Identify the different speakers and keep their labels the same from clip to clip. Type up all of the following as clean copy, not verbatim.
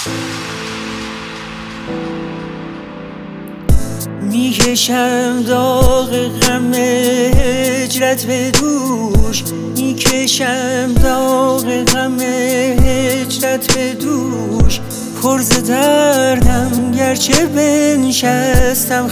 Speaker 1: میکشم داغ غم هجرت به دوش، میکشم داغ غم هجرت به دوش. پر ز دردم گرچه بنشستم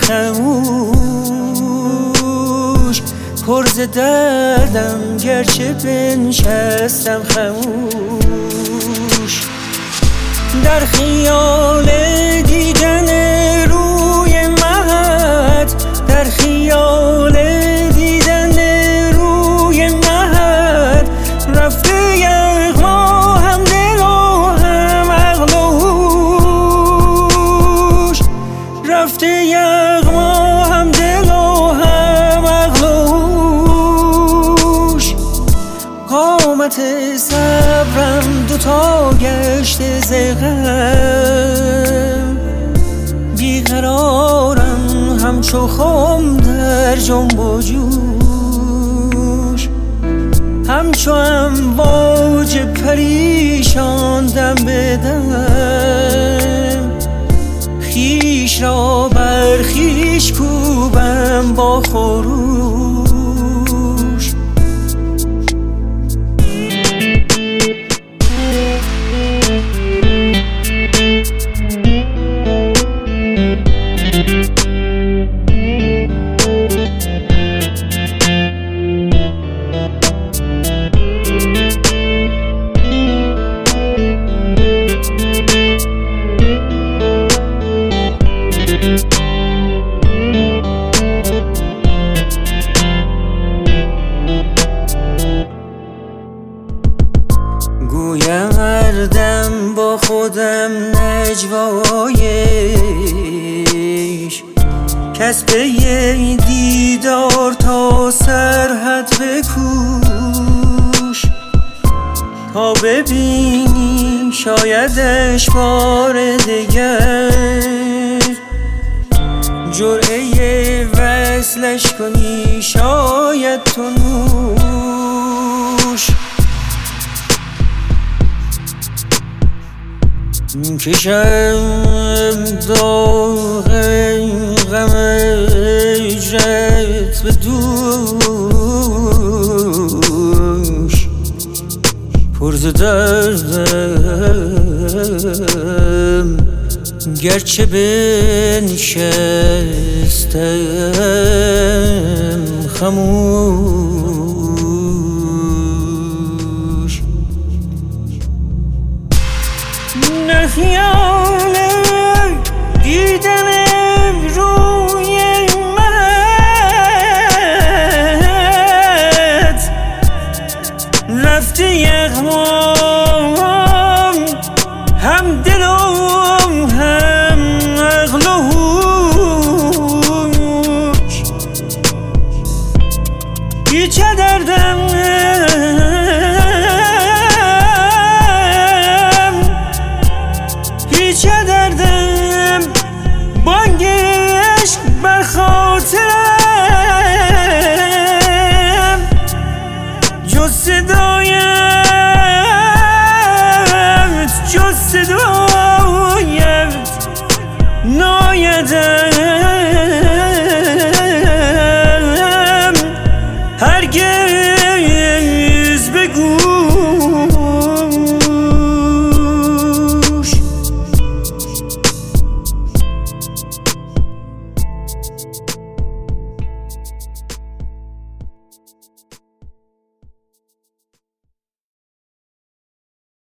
Speaker 1: خموش، پر ز دردم گرچه بنشستم خموش. در خیال دیدن روی مهت، در خیال دیدن روی مهت، رفته یغما هم دل و هم عقل و هوش، رفته یغما هم دل و هم عقل و هوش. قامت صبرم دوتا گشته ز غم، بیقرارم همچو خم در جنب و جوش، همچو امواج پریشان دم به دم. خویش را بر خویش کوبم با خروش. گویم هر دم با خودم نجوایش، کس به یه دیدار تا سرحد بکوش. تا ببینی شایدش بار دگر، جرعه وصلش کنی شاید تو نوش. میکشم داغ غم هجرت به دوش، پر ز دردم گرچه بنشستم خموش. در خیال دیدن روی مهت، رفته یغمام هم دل و هم عقل و هوش. هیچ دردم هیچ دردم بانگ عشق بر خاطرم، جز صدایت جز صدایت